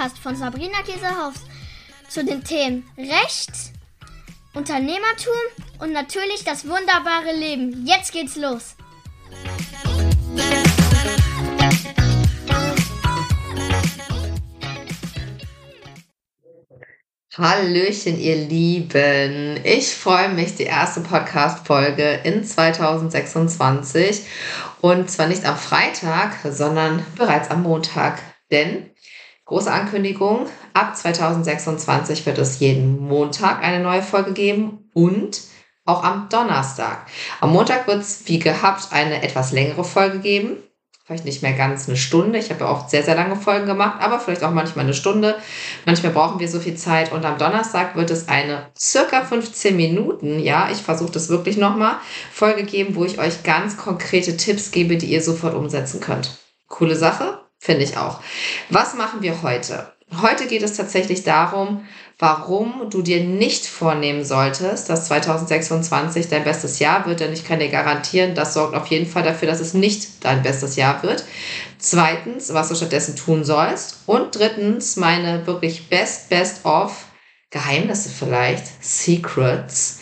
Podcast von Sabrina Käsehaus zu den Themen Recht, Unternehmertum und natürlich das wunderbare Leben. Jetzt geht's los! Hallöchen, ihr Lieben. Ich freue mich, die erste Podcast-Folge in 2026 und zwar nicht am Freitag, sondern bereits am Montag. Denn, große Ankündigung, ab 2026 wird es jeden Montag eine neue Folge geben und auch am Donnerstag. Am Montag wird es wie gehabt eine etwas längere Folge geben. Vielleicht nicht mehr ganz eine Stunde. Ich habe ja oft sehr, sehr lange Folgen gemacht, aber vielleicht auch manchmal eine Stunde. Manchmal brauchen wir so viel Zeit. Und am Donnerstag wird es eine circa 15 Minuten, ja, ich versuche das wirklich nochmal, Folge geben, wo ich euch ganz konkrete Tipps gebe, die ihr sofort umsetzen könnt. Coole Sache, finde ich auch. Was machen wir heute? Heute geht es tatsächlich darum, warum du dir nicht vornehmen solltest, dass 2026 dein bestes Jahr wird, denn ich kann dir garantieren, das sorgt auf jeden Fall dafür, dass es nicht dein bestes Jahr wird. Zweitens, was du stattdessen tun sollst. Und drittens, meine wirklich best of Geheimnisse vielleicht, Secrets,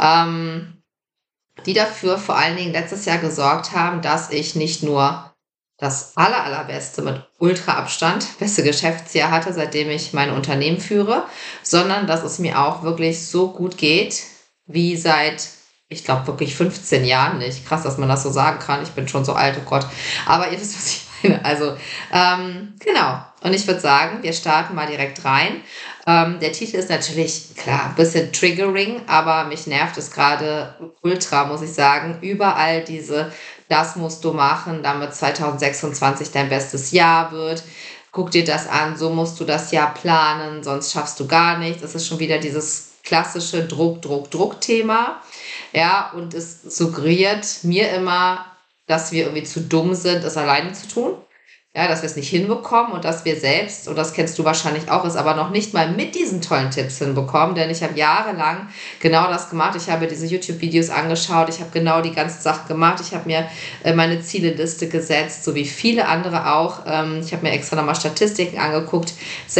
die dafür vor allen Dingen letztes Jahr gesorgt haben, dass ich nicht nur das allerbeste mit Ultra-Abstand, beste Geschäftsjahr hatte, seitdem ich mein Unternehmen führe, sondern dass es mir auch wirklich so gut geht, wie seit, ich glaube, wirklich 15 Jahren nicht. Krass, dass man das so sagen kann. Ich bin schon so alt, oh Gott. Aber ihr wisst, was ich meine. Also, genau. Und ich würde sagen, wir starten mal direkt rein. Der Titel ist natürlich, klar, ein bisschen triggering, aber mich nervt es gerade ultra, muss ich sagen. Überall das musst du machen, damit 2026 dein bestes Jahr wird. Guck dir das an, so musst du das Jahr planen, sonst schaffst du gar nichts. Es ist schon wieder dieses klassische Druck-Thema. Ja, und es suggeriert mir immer, dass wir irgendwie zu dumm sind, es alleine zu tun. Ja, dass wir es nicht hinbekommen und dass wir selbst, und das kennst du wahrscheinlich auch, es aber noch nicht mal mit diesen tollen Tipps hinbekommen, denn ich habe jahrelang genau das gemacht. Ich habe diese YouTube-Videos angeschaut, ich habe genau die ganzen Sachen gemacht, ich habe mir meine Zieleliste gesetzt, so wie viele andere auch. Ich habe mir extra nochmal Statistiken angeguckt.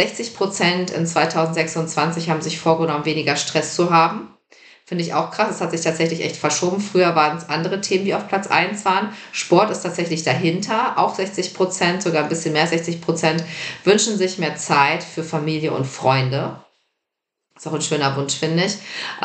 60% in 2026 haben sich vorgenommen, weniger Stress zu haben. Finde ich auch krass. Es hat sich tatsächlich echt verschoben. Früher waren es andere Themen, die auf Platz 1 waren. Sport ist tatsächlich dahinter. Auch 60%, sogar ein bisschen mehr, 60% wünschen sich mehr Zeit für Familie und Freunde. Ist auch ein schöner Wunsch, finde ich.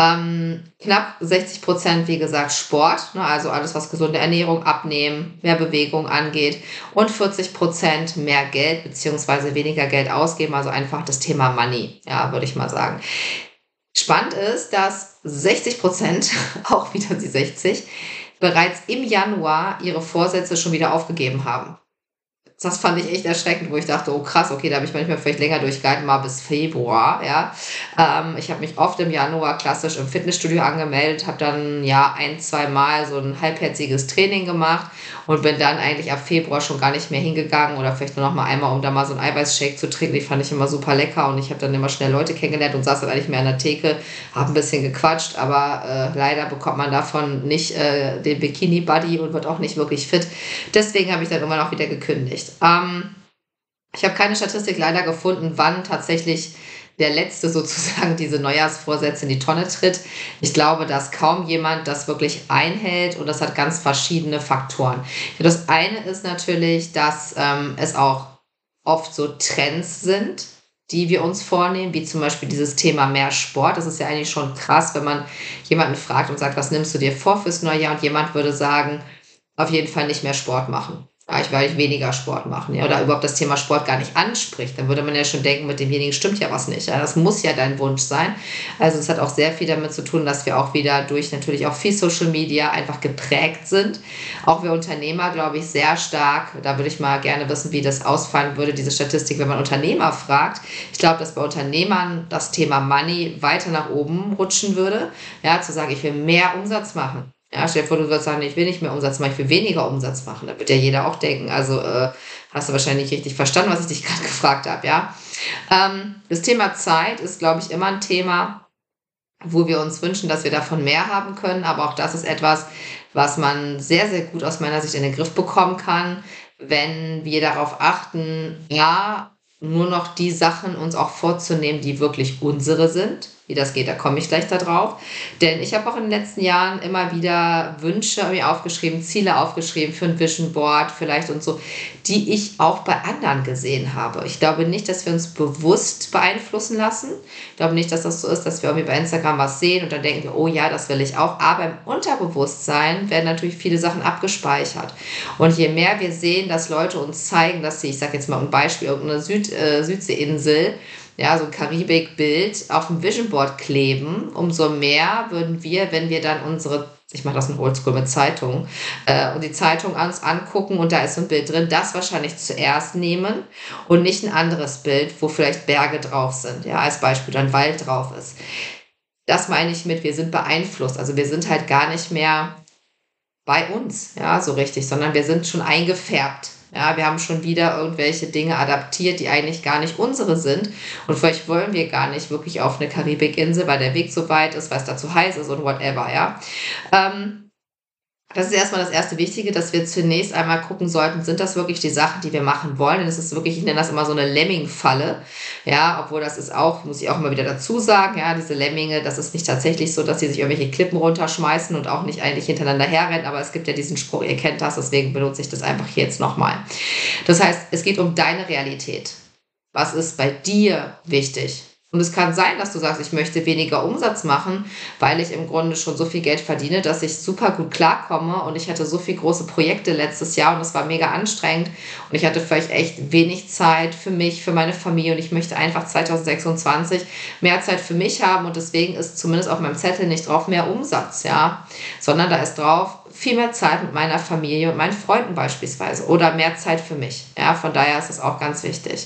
Knapp 60%, wie gesagt, Sport. Ne, also alles, was gesunde Ernährung, Abnehmen, mehr Bewegung angeht. Und 40% mehr Geld bzw. weniger Geld ausgeben. Also einfach das Thema Money, ja, würde ich mal sagen. Spannend ist, dass 60%, auch wieder die 60, bereits im Januar ihre Vorsätze schon wieder aufgegeben haben. Das fand ich echt erschreckend, wo ich dachte, oh krass, okay, da habe ich manchmal vielleicht länger durchgehalten, mal bis Februar, ja. Ich habe mich oft im Januar klassisch im Fitnessstudio angemeldet, habe dann ja 1-2 Mal so ein halbherziges Training gemacht und bin dann eigentlich ab Februar schon gar nicht mehr hingegangen oder vielleicht nur noch mal einmal, um da mal so einen Eiweißshake zu trinken. Die fand ich immer super lecker und ich habe dann immer schnell Leute kennengelernt und saß dann eigentlich mehr an der Theke, habe ein bisschen gequatscht, aber leider bekommt man davon nicht den Bikini-Buddy und wird auch nicht wirklich fit. Deswegen habe ich dann immer noch wieder gekündigt. Ich habe keine Statistik leider gefunden, wann tatsächlich der Letzte sozusagen diese Neujahrsvorsätze in die Tonne tritt. Ich glaube, dass kaum jemand das wirklich einhält und das hat ganz verschiedene Faktoren. Das eine ist natürlich, dass es auch oft so Trends sind, die wir uns vornehmen, wie zum Beispiel dieses Thema mehr Sport. Das ist ja eigentlich schon krass, wenn man jemanden fragt und sagt, was nimmst du dir vor fürs neue Jahr? Und jemand würde sagen, auf jeden Fall nicht mehr Sport machen. Ja, weil ich weniger Sport machen, ja, oder überhaupt das Thema Sport gar nicht anspricht, dann würde man ja schon denken, mit demjenigen stimmt ja was nicht. Ja, das muss ja dein Wunsch sein. Also es hat auch sehr viel damit zu tun, dass wir auch wieder durch natürlich auch viel Social Media einfach geprägt sind. Auch wir Unternehmer, glaube ich, sehr stark. Da würde ich mal gerne wissen, wie das ausfallen würde, diese Statistik, wenn man Unternehmer fragt. Ich glaube, dass bei Unternehmern das Thema Money weiter nach oben rutschen würde. Ja, zu sagen, ich will mehr Umsatz machen. Ja, stell dir vor, du würdest sagen, ich will nicht mehr Umsatz machen, ich will weniger Umsatz machen. Da wird ja jeder auch denken, also hast du wahrscheinlich nicht richtig verstanden, was ich dich gerade gefragt habe, ja. Das Thema Zeit ist, glaube ich, immer ein Thema, wo wir uns wünschen, dass wir davon mehr haben können, aber auch das ist etwas, was man sehr, sehr gut aus meiner Sicht in den Griff bekommen kann, wenn wir darauf achten, ja, nur noch die Sachen uns auch vorzunehmen, die wirklich unsere sind. Wie das geht, da komme ich gleich da drauf. Denn ich habe auch in den letzten Jahren immer wieder Wünsche mir aufgeschrieben, Ziele aufgeschrieben für ein Vision Board vielleicht und so, die ich auch bei anderen gesehen habe. Ich glaube nicht, dass wir uns bewusst beeinflussen lassen. Ich glaube nicht, dass das so ist, dass wir irgendwie bei Instagram was sehen und dann denken wir, oh ja, das will ich auch. Aber im Unterbewusstsein werden natürlich viele Sachen abgespeichert. Und je mehr wir sehen, dass Leute uns zeigen, dass sie, ich sage jetzt mal ein Beispiel, irgendeine Südseeinsel, ja, so ein Karibikbild auf dem Vision Board kleben, umso mehr würden wir, wenn wir dann ich mache das in Oldschool mit Zeitung, und die Zeitung uns angucken und da ist so ein Bild drin, das wahrscheinlich zuerst nehmen und nicht ein anderes Bild, wo vielleicht Berge drauf sind, ja, als Beispiel dann Wald drauf ist. Das meine ich mit, wir sind beeinflusst, also wir sind halt gar nicht mehr bei uns, ja, so richtig, sondern wir sind schon eingefärbt. Ja, wir haben schon wieder irgendwelche Dinge adaptiert, die eigentlich gar nicht unsere sind. Und vielleicht wollen wir gar nicht wirklich auf eine Karibikinsel, weil der Weg so weit ist, weil es da zu heiß ist und whatever, ja. Das ist erstmal das erste Wichtige, dass wir zunächst einmal gucken sollten, sind das wirklich die Sachen, die wir machen wollen? Denn es ist wirklich, ich nenne das immer so eine Lemming-Falle. Ja, obwohl das ist auch, muss ich auch immer wieder dazu sagen, ja, diese Lemminge, das ist nicht tatsächlich so, dass sie sich irgendwelche Klippen runterschmeißen und auch nicht eigentlich hintereinander herrennen, aber es gibt ja diesen Spruch, ihr kennt das, deswegen benutze ich das einfach hier jetzt nochmal. Das heißt, es geht um deine Realität. Was ist bei dir wichtig? Und es kann sein, dass du sagst, ich möchte weniger Umsatz machen, weil ich im Grunde schon so viel Geld verdiene, dass ich super gut klarkomme und ich hatte so viele große Projekte letztes Jahr und es war mega anstrengend und ich hatte vielleicht echt wenig Zeit für mich, für meine Familie und ich möchte einfach 2026 mehr Zeit für mich haben und deswegen ist zumindest auf meinem Zettel nicht drauf mehr Umsatz, ja, sondern da ist drauf viel mehr Zeit mit meiner Familie und meinen Freunden beispielsweise oder mehr Zeit für mich, ja, von daher ist das auch ganz wichtig.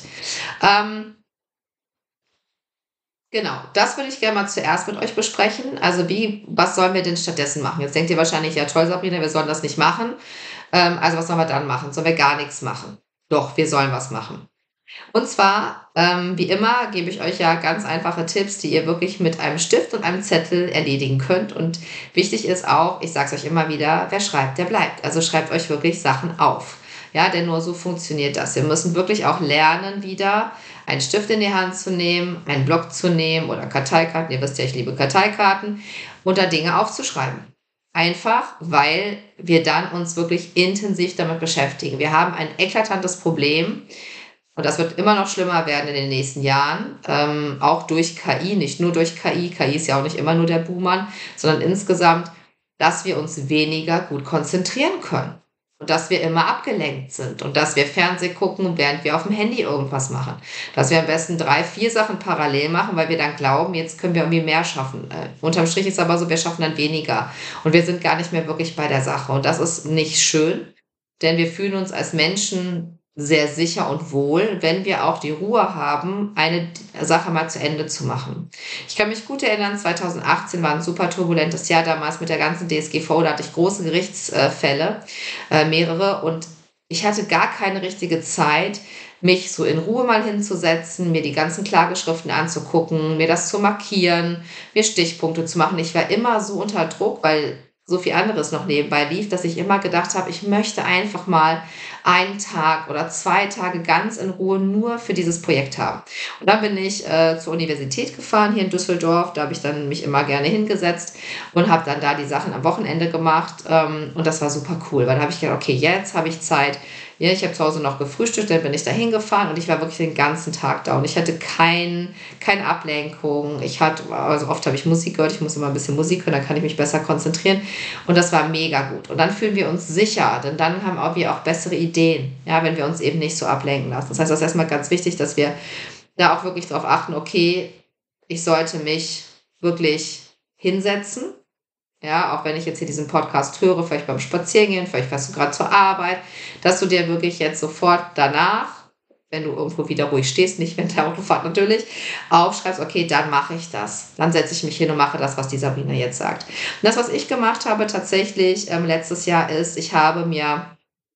Genau, das würde ich gerne mal zuerst mit euch besprechen. Also was sollen wir denn stattdessen machen? Jetzt denkt ihr wahrscheinlich, ja toll, Sabrina, wir sollen das nicht machen. Also was sollen wir dann machen? Sollen wir gar nichts machen? Doch, wir sollen was machen. Und zwar, wie immer, gebe ich euch ja ganz einfache Tipps, die ihr wirklich mit einem Stift und einem Zettel erledigen könnt. Und wichtig ist auch, ich sage es euch immer wieder, wer schreibt, der bleibt. Also schreibt euch wirklich Sachen auf. Ja, denn nur so funktioniert das. Wir müssen wirklich auch lernen, wieder einen Stift in die Hand zu nehmen, einen Block zu nehmen oder Karteikarten. Ihr wisst ja, ich liebe Karteikarten. Und da Dinge aufzuschreiben. Einfach, weil wir dann uns wirklich intensiv damit beschäftigen. Wir haben ein eklatantes Problem. Und das wird immer noch schlimmer werden in den nächsten Jahren, auch durch KI, nicht nur durch KI. KI ist ja auch nicht immer nur der Buhmann, sondern insgesamt, dass wir uns weniger gut konzentrieren können. Und dass wir immer abgelenkt sind und dass wir Fernsehen gucken, während wir auf dem Handy irgendwas machen. Dass wir am besten 3, 4 Sachen parallel machen, weil wir dann glauben, jetzt können wir irgendwie mehr schaffen. Unterm Strich ist aber so, wir schaffen dann weniger. Und wir sind gar nicht mehr wirklich bei der Sache. Und das ist nicht schön, denn wir fühlen uns als Menschen sehr sicher und wohl, wenn wir auch die Ruhe haben, eine Sache mal zu Ende zu machen. Ich kann mich gut erinnern, 2018 war ein super turbulentes Jahr damals mit der ganzen DSGVO, da hatte ich große Gerichtsfälle, mehrere, und ich hatte gar keine richtige Zeit, mich so in Ruhe mal hinzusetzen, mir die ganzen Klageschriften anzugucken, mir das zu markieren, mir Stichpunkte zu machen. Ich war immer so unter Druck, weil so viel anderes noch nebenbei lief, dass ich immer gedacht habe, ich möchte einfach mal einen Tag oder 2 Tage ganz in Ruhe nur für dieses Projekt haben. Und dann bin ich zur Universität gefahren, hier in Düsseldorf. Da habe ich dann mich immer gerne hingesetzt und habe dann da die Sachen am Wochenende gemacht. Und das war super cool, weil da habe ich gedacht, okay, jetzt habe ich Zeit. Ja, ich habe zu Hause noch gefrühstückt, dann bin ich da hingefahren und ich war wirklich den ganzen Tag da und ich hatte keine Ablenkung. Also oft habe ich Musik gehört, ich muss immer ein bisschen Musik hören, dann kann ich mich besser konzentrieren und das war mega gut. Und dann fühlen wir uns sicher, denn dann haben wir auch bessere Ideen, ja, wenn wir uns eben nicht so ablenken lassen. Das heißt, das ist erstmal ganz wichtig, dass wir da auch wirklich darauf achten, okay, ich sollte mich wirklich hinsetzen. Ja, auch wenn ich jetzt hier diesen Podcast höre, vielleicht beim Spazierengehen, vielleicht fährst du gerade zur Arbeit, dass du dir wirklich jetzt sofort danach, wenn du irgendwo wieder ruhig stehst, nicht während der Autofahrt natürlich, aufschreibst, okay, dann mache ich das. Dann setze ich mich hin und mache das, was die Sabrina jetzt sagt. Und das, was ich gemacht habe tatsächlich letztes Jahr ist, ich habe mir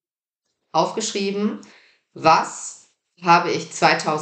aufgeschrieben, was habe ich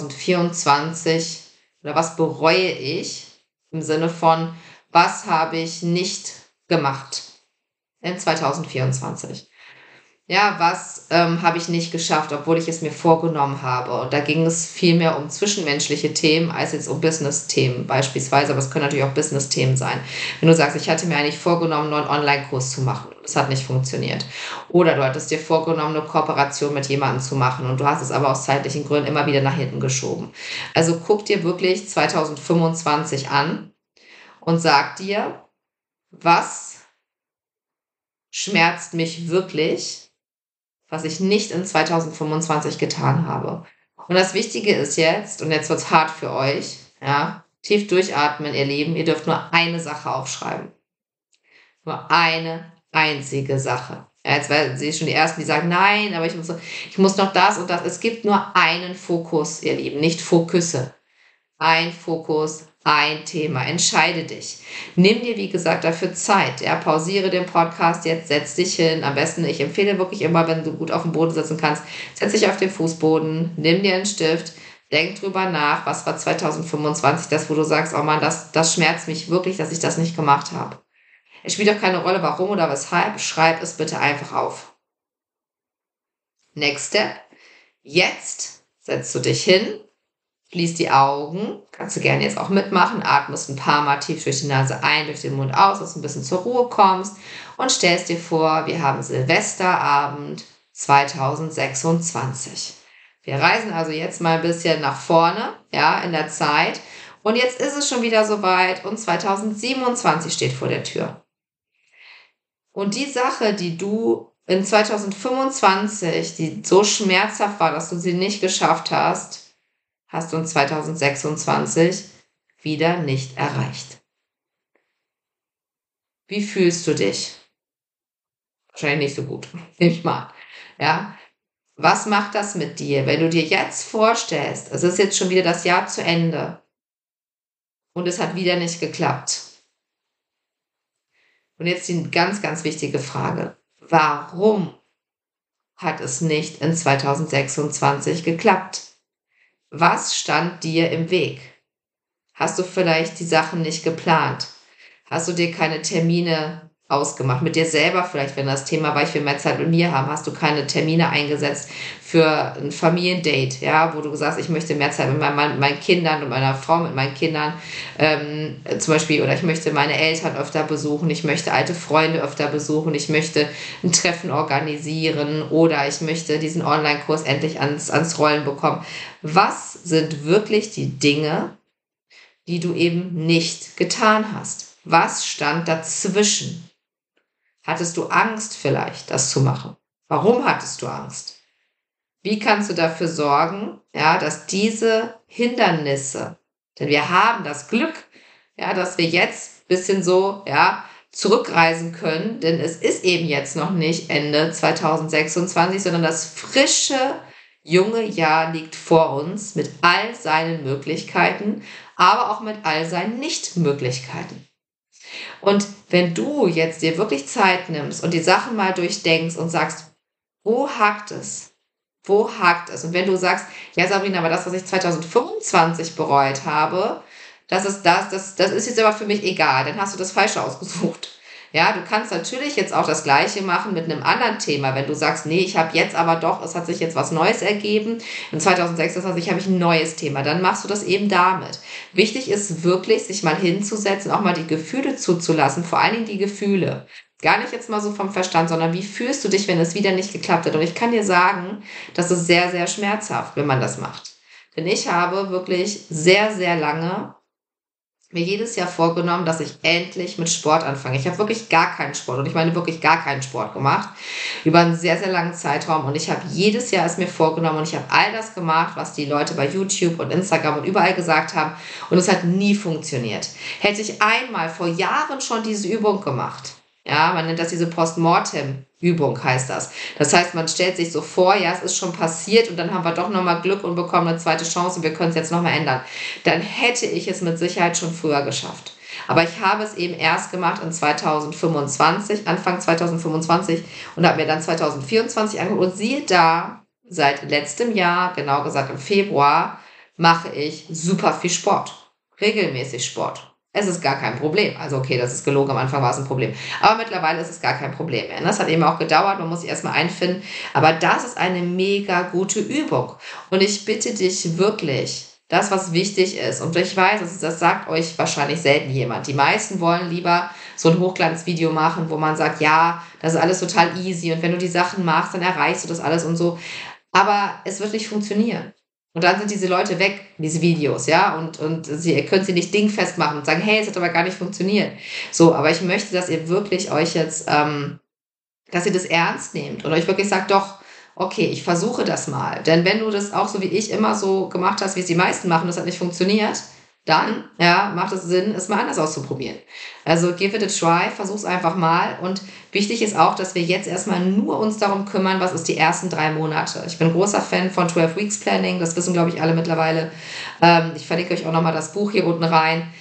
2024 oder was bereue ich im Sinne von, was habe ich nicht gemacht in 2024. Ja, was habe ich nicht geschafft, obwohl ich es mir vorgenommen habe? Und da ging es viel mehr um zwischenmenschliche Themen als jetzt um Business-Themen beispielsweise. Aber es können natürlich auch Business-Themen sein. Wenn du sagst, ich hatte mir eigentlich vorgenommen, einen neuen Online-Kurs zu machen. Das hat nicht funktioniert. Oder du hattest dir vorgenommen, eine Kooperation mit jemandem zu machen. Und du hast es aber aus zeitlichen Gründen immer wieder nach hinten geschoben. Also guck dir wirklich 2025 an und sag dir, was schmerzt mich wirklich, was ich nicht in 2025 getan habe. Und das Wichtige ist jetzt, und jetzt wird's hart für euch, ja, tief durchatmen, ihr Lieben, ihr dürft nur eine Sache aufschreiben. Nur eine einzige Sache. Ja, jetzt sehe ich schon die Ersten, die sagen, nein, aber ich muss noch das und das. Es gibt nur einen Fokus, ihr Lieben, nicht Fokusse. Ein Fokus, ein Thema. Entscheide dich. Nimm dir, wie gesagt, dafür Zeit. Ja, pausiere den Podcast jetzt, setz dich hin. Am besten, ich empfehle wirklich immer, wenn du gut auf dem Boden sitzen kannst, setz dich auf den Fußboden, nimm dir einen Stift, denk drüber nach, was war 2025 das, wo du sagst, oh Mann, das schmerzt mich wirklich, dass ich das nicht gemacht habe. Es spielt auch keine Rolle, warum oder weshalb. Schreib es bitte einfach auf. Next Step. Jetzt setzt du dich hin, schließ die Augen, kannst du gerne jetzt auch mitmachen, atmest ein paar Mal tief durch die Nase ein, durch den Mund aus, dass du ein bisschen zur Ruhe kommst und stellst dir vor, wir haben Silvesterabend 2026. Wir reisen also jetzt mal ein bisschen nach vorne, ja, in der Zeit. Und jetzt ist es schon wieder soweit und 2027 steht vor der Tür. Und die Sache, die du in 2025, die so schmerzhaft war, dass du sie nicht geschafft hast, hast du in 2026 wieder nicht erreicht. Wie fühlst du dich? Wahrscheinlich nicht so gut, nehme ich mal. Ja? Was macht das mit dir, wenn du dir jetzt vorstellst, es ist jetzt schon wieder das Jahr zu Ende und es hat wieder nicht geklappt? Und jetzt die ganz, ganz wichtige Frage. Warum hat es nicht in 2026 geklappt? Was stand dir im Weg? Hast du vielleicht die Sachen nicht geplant? Hast du dir keine Termine ausgemacht? Mit dir selber vielleicht, wenn das Thema war, ich will mehr Zeit mit mir haben, hast du keine Termine eingesetzt für ein Familiendate, ja, wo du gesagt hast, ich möchte mehr Zeit mit meinen Kindern und meiner Frau, mit meinen Kindern zum Beispiel, oder ich möchte meine Eltern öfter besuchen, ich möchte alte Freunde öfter besuchen, ich möchte ein Treffen organisieren oder ich möchte diesen Online-Kurs endlich ans Rollen bekommen. Was sind wirklich die Dinge, die du eben nicht getan hast? Was stand dazwischen? Hattest du Angst vielleicht, das zu machen? Warum hattest du Angst? Wie kannst du dafür sorgen, ja, dass diese Hindernisse, denn wir haben das Glück, ja, dass wir jetzt ein bisschen so, ja, zurückreisen können, denn es ist eben jetzt noch nicht Ende 2026, sondern das frische, junge Jahr liegt vor uns mit all seinen Möglichkeiten, aber auch mit all seinen Nichtmöglichkeiten. Und wenn du jetzt dir wirklich Zeit nimmst und die Sachen mal durchdenkst und sagst, wo hakt es? Wo hakt es? Und wenn du sagst, ja Sabrina, aber das, was ich 2025 bereut habe, das ist jetzt aber für mich egal, dann hast du das Falsche ausgesucht. Ja, du kannst natürlich jetzt auch das Gleiche machen mit einem anderen Thema. Wenn du sagst, nee, ich habe jetzt aber doch, es hat sich jetzt was Neues ergeben. In 2026 habe ich ein neues Thema. Dann machst du das eben damit. Wichtig ist wirklich, sich mal hinzusetzen, auch mal die Gefühle zuzulassen. Vor allen Dingen die Gefühle. Gar nicht jetzt mal so vom Verstand, sondern wie fühlst du dich, wenn es wieder nicht geklappt hat? Und ich kann dir sagen, das ist sehr, sehr schmerzhaft, wenn man das macht. Denn ich habe wirklich sehr, sehr lange mir jedes Jahr vorgenommen, dass ich endlich mit Sport anfange. Ich habe wirklich gar keinen Sport, und ich meine wirklich gar keinen Sport gemacht, über einen sehr, sehr langen Zeitraum, und ich habe jedes Jahr es mir vorgenommen und ich habe all das gemacht, was die Leute bei YouTube und Instagram und überall gesagt haben, und es hat nie funktioniert. Hätte ich einmal vor Jahren schon diese Übung gemacht, ja, man nennt das diese Postmortem-Übung, heißt das. Das heißt, man stellt sich so vor, ja, es ist schon passiert und dann haben wir doch nochmal Glück und bekommen eine zweite Chance und wir können es jetzt nochmal ändern. Dann hätte ich es mit Sicherheit schon früher geschafft. Aber ich habe es eben erst gemacht in 2025, Anfang 2025, und habe mir dann 2024 angeguckt. Und siehe da, seit letztem Jahr, genau gesagt im Februar, mache ich super viel Sport. Regelmäßig Sport. Es ist gar kein Problem. Also okay, das ist gelogen, am Anfang war es ein Problem. Aber mittlerweile ist es gar kein Problem mehr. Das hat eben auch gedauert, man muss sich erstmal einfinden. Aber das ist eine mega gute Übung. Und ich bitte dich wirklich, das, was wichtig ist, und ich weiß, das sagt euch wahrscheinlich selten jemand. Die meisten wollen lieber so ein Hochglanzvideo machen, wo man sagt, ja, das ist alles total easy und wenn du die Sachen machst, dann erreichst du das alles und so. Aber es wird nicht funktionieren. Und dann sind diese Leute weg, diese Videos, ja, und ihr könnt sie nicht dingfest machen und sagen, hey, es hat aber gar nicht funktioniert. So, aber ich möchte, dass ihr wirklich euch jetzt, dass ihr das ernst nehmt und euch wirklich sagt, doch, okay, ich versuche das mal. Denn wenn du das auch so wie ich immer so gemacht hast, wie es die meisten machen, das hat nicht funktioniert, dann, ja, macht es Sinn, es mal anders auszuprobieren. Also give it a try, versuch's einfach mal. Und wichtig ist auch, dass wir jetzt erstmal nur uns darum kümmern, was ist die ersten 3 Monate. Ich bin großer Fan von 12 Weeks Planning, das wissen, glaube ich, alle mittlerweile. Ich verlinke euch auch nochmal das Buch hier unten rein.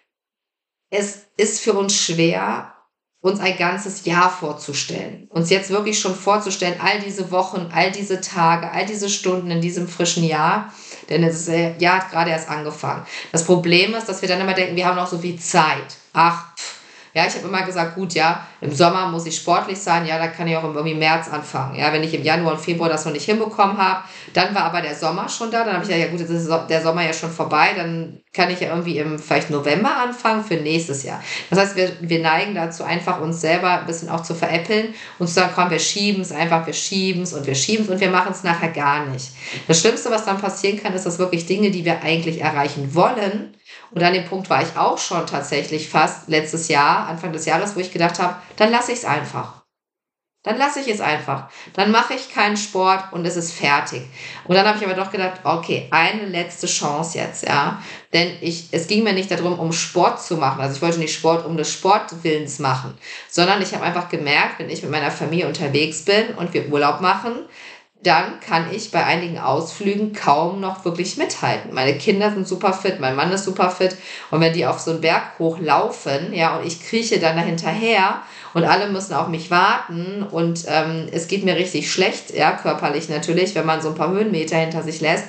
Es ist für uns schwer, uns ein ganzes Jahr vorzustellen. Uns jetzt wirklich schon vorzustellen, all diese Wochen, all diese Tage, all diese Stunden in diesem frischen Jahr. Denn das Jahr hat gerade erst angefangen. Das Problem ist, dass wir dann immer denken, wir haben noch so viel Zeit. Ach, ja, ich habe immer gesagt, gut, ja, im Sommer muss ich sportlich sein, ja, da kann ich auch irgendwie März anfangen. Ja, wenn ich im Januar und Februar das noch nicht hinbekommen habe, dann war aber der Sommer schon da, dann habe ich gesagt, ja gut, jetzt ist der Sommer ja schon vorbei, dann kann ich ja irgendwie im vielleicht November anfangen für nächstes Jahr. Das heißt, wir neigen dazu, einfach uns selber ein bisschen auch zu veräppeln und zu sagen, komm, wir schieben es einfach, wir schieben es und wir machen es nachher gar nicht. Das Schlimmste, was dann passieren kann, ist, dass wirklich Dinge, die wir eigentlich erreichen wollen, und an dem Punkt war ich auch schon tatsächlich fast letztes Jahr, Anfang des Jahres, wo ich gedacht habe, dann lasse ich es einfach. Dann lasse ich es einfach. Dann mache ich keinen Sport und es ist fertig. Und dann habe ich aber doch gedacht, okay, eine letzte Chance jetzt, ja. Denn es ging mir nicht darum, um Sport zu machen. Also ich wollte nicht Sport um des Sportwillens machen, sondern ich habe einfach gemerkt, wenn ich mit meiner Familie unterwegs bin und wir Urlaub machen, dann kann ich bei einigen Ausflügen kaum noch wirklich mithalten. Meine Kinder sind super fit, mein Mann ist super fit. Und wenn die auf so einen Berg hochlaufen, ja, und ich krieche dann da hinterher und alle müssen auf mich warten und es geht mir richtig schlecht, ja, körperlich natürlich, wenn man so ein paar Höhenmeter hinter sich lässt.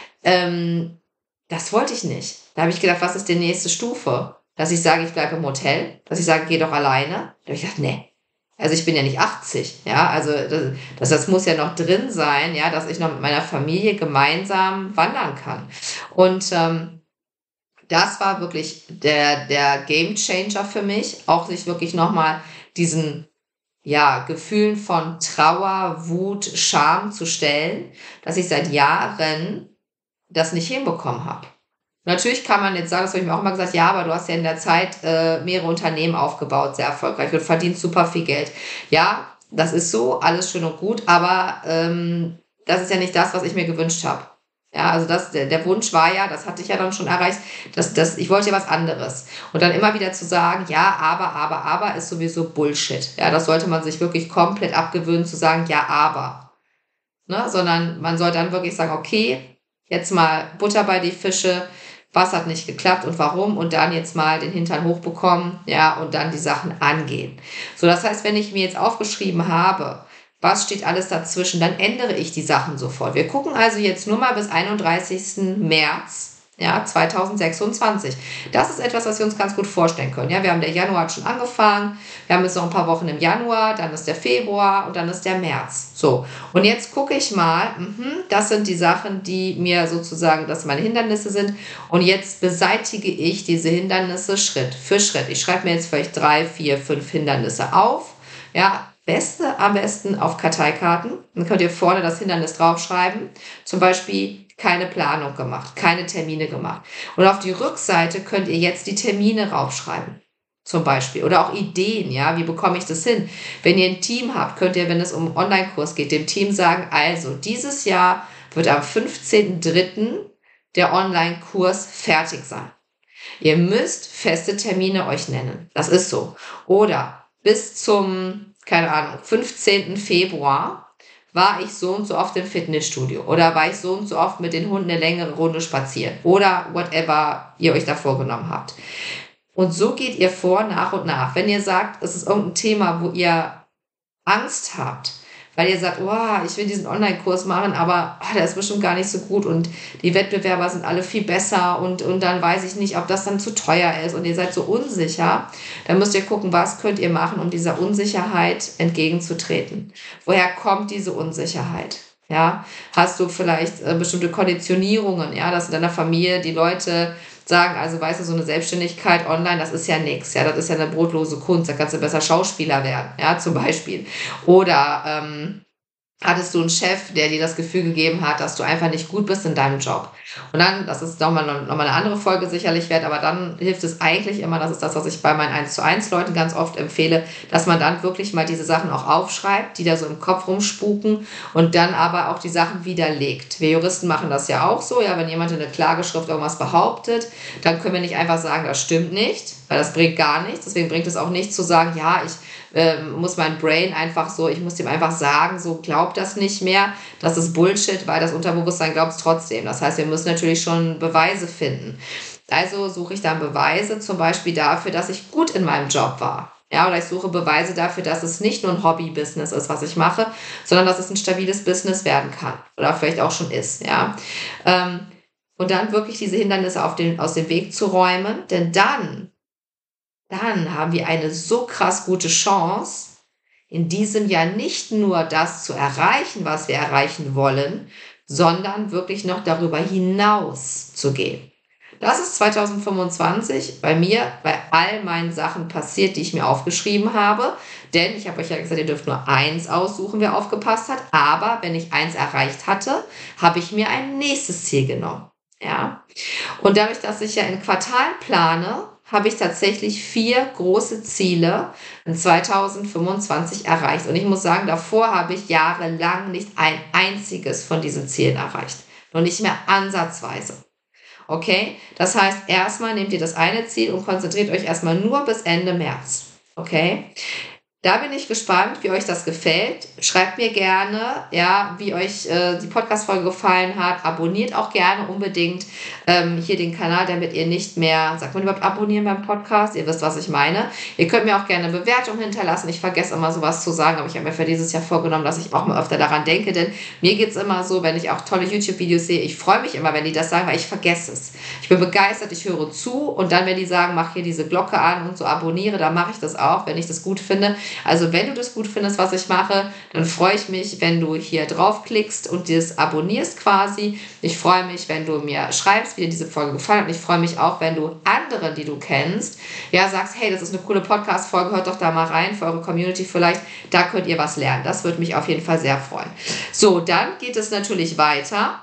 Das wollte ich nicht. Da habe ich gedacht, was ist die nächste Stufe? Dass ich sage, ich bleibe im Hotel, dass ich sage, geh doch alleine. Da habe ich gedacht, nee. Also ich bin ja nicht 80, ja, also das muss ja noch drin sein, ja, dass ich noch mit meiner Familie gemeinsam wandern kann. Und das war wirklich der Game Changer für mich, auch sich wirklich nochmal diesen, ja, Gefühlen von Trauer, Wut, Scham zu stellen, dass ich seit Jahren das nicht hinbekommen habe. Natürlich kann man jetzt sagen, das habe ich mir auch immer gesagt, ja, aber du hast ja in der Zeit mehrere Unternehmen aufgebaut, sehr erfolgreich und verdienst super viel Geld. Ja, das ist so, alles schön und gut, aber das ist ja nicht das, was ich mir gewünscht habe. Ja, also der Wunsch war ja, das hatte ich ja dann schon erreicht, ich wollte ja was anderes. Und dann immer wieder zu sagen, ja, aber ist sowieso Bullshit. Ja, das sollte man sich wirklich komplett abgewöhnen, zu sagen, ja, aber. Ne? Sondern man soll dann wirklich sagen, okay, jetzt mal Butter bei die Fische, was hat nicht geklappt und warum und dann jetzt mal den Hintern hochbekommen, ja, und dann die Sachen angehen. So, das heißt, wenn ich mir jetzt aufgeschrieben habe, was steht alles dazwischen, dann ändere ich die Sachen sofort. Wir gucken also jetzt nur mal bis 31. März, ja, 2026. Das ist etwas, was wir uns ganz gut vorstellen können. Ja, wir haben der Januar hat schon angefangen, wir haben jetzt noch ein paar Wochen im Januar, dann ist der Februar und dann ist der März. So, und jetzt gucke ich mal, das sind die Sachen, die mir sozusagen, dass meine Hindernisse sind. Und jetzt beseitige ich diese Hindernisse Schritt für Schritt. Ich schreibe mir jetzt vielleicht 3, 4, 5 Hindernisse auf. Ja, am besten auf Karteikarten. Dann könnt ihr vorne das Hindernis draufschreiben. Zum Beispiel keine Planung gemacht, keine Termine gemacht. Und auf die Rückseite könnt ihr jetzt die Termine raufschreiben. Zum Beispiel. Oder auch Ideen, ja, wie bekomme ich das hin? Wenn ihr ein Team habt, könnt ihr, wenn es um Online-Kurs geht, dem Team sagen, also dieses Jahr wird am 15.03. der Online-Kurs fertig sein. Ihr müsst feste Termine euch nennen. Das ist so. Oder bis zum, keine Ahnung, 15. Februar war ich so und so oft im Fitnessstudio oder war ich so und so oft mit den Hunden eine längere Runde spazieren oder whatever ihr euch da vorgenommen habt. Und so geht ihr vor nach und nach. Wenn ihr sagt, es ist irgendein Thema, wo ihr Angst habt, weil ihr sagt, oh, ich will diesen Online-Kurs machen, aber der ist bestimmt gar nicht so gut und die Wettbewerber sind alle viel besser und dann weiß ich nicht, ob das dann zu teuer ist und ihr seid so unsicher, dann müsst ihr gucken, was könnt ihr machen, um dieser Unsicherheit entgegenzutreten. Woher kommt diese Unsicherheit? Ja, hast du vielleicht bestimmte Konditionierungen, ja, dass in deiner Familie die Leute sagen, also weißt du, so eine Selbstständigkeit online, das ist ja nichts, ja, das ist ja eine brotlose Kunst, da kannst du besser Schauspieler werden, ja, zum Beispiel. Oder hattest du einen Chef, der dir das Gefühl gegeben hat, dass du einfach nicht gut bist in deinem Job. Und dann, das ist noch mal eine andere Folge sicherlich wert, aber dann hilft es eigentlich immer, das ist das, was ich bei meinen 1:1 Leuten ganz oft empfehle, dass man dann wirklich mal diese Sachen auch aufschreibt, die da so im Kopf rumspuken und dann aber auch die Sachen widerlegt. Wir Juristen machen das ja auch so, ja, wenn jemand in der Klageschrift irgendwas behauptet, dann können wir nicht einfach sagen, das stimmt nicht, weil das bringt gar nichts. Deswegen bringt es auch nichts zu sagen, ja, ich muss mein Brain einfach so, ich muss dem einfach sagen, so glaubt das nicht mehr, das ist Bullshit, weil das Unterbewusstsein glaubt es trotzdem. Das heißt, wir müssen natürlich schon Beweise finden. Also suche ich dann Beweise zum Beispiel dafür, dass ich gut in meinem Job war. Ja, oder ich suche Beweise dafür, dass es nicht nur ein Hobby-Business ist, was ich mache, sondern dass es ein stabiles Business werden kann. Oder vielleicht auch schon ist, ja. Und dann wirklich diese Hindernisse aus dem Weg zu räumen, denn dann haben wir eine so krass gute Chance, in diesem Jahr nicht nur das zu erreichen, was wir erreichen wollen, sondern wirklich noch darüber hinaus zu gehen. Das ist 2025 bei mir, bei all meinen Sachen passiert, die ich mir aufgeschrieben habe. Denn ich habe euch ja gesagt, ihr dürft nur 1 aussuchen, wer aufgepasst hat. Aber wenn ich 1 erreicht hatte, habe ich mir ein nächstes Ziel genommen. Ja? Und dadurch, dass ich ja in Quartalen plane, habe ich tatsächlich 4 große Ziele in 2025 erreicht. Und ich muss sagen, davor habe ich jahrelang nicht ein einziges von diesen Zielen erreicht. Noch nicht mehr ansatzweise. Okay? Das heißt, erstmal nehmt ihr das eine Ziel und konzentriert euch erstmal nur bis Ende März. Okay? Da bin ich gespannt, wie euch das gefällt. Schreibt mir gerne, ja, wie euch die Podcast-Folge gefallen hat. Abonniert auch gerne unbedingt hier den Kanal, damit ihr nicht mehr, sagt man überhaupt abonnieren beim Podcast? Ihr wisst, was ich meine. Ihr könnt mir auch gerne eine Bewertung hinterlassen. Ich vergesse immer sowas zu sagen, aber ich habe mir für dieses Jahr vorgenommen, dass ich auch mal öfter daran denke, denn mir geht es immer so, wenn ich auch tolle YouTube-Videos sehe, ich freue mich immer, wenn die das sagen, weil ich vergesse es. Ich bin begeistert, ich höre zu und dann, wenn die sagen, mach hier diese Glocke an und so abonniere, dann mache ich das auch, wenn ich das gut finde. Also wenn du das gut findest, was ich mache, dann freue ich mich, wenn du hier draufklickst und das abonnierst quasi. Ich freue mich, wenn du mir schreibst, wie dir diese Folge gefallen hat. Und ich freue mich auch, wenn du anderen, die du kennst, ja, sagst, hey, das ist eine coole Podcast-Folge, hört doch da mal rein für eure Community vielleicht. Da könnt ihr was lernen. Das würde mich auf jeden Fall sehr freuen. So, dann geht es natürlich weiter.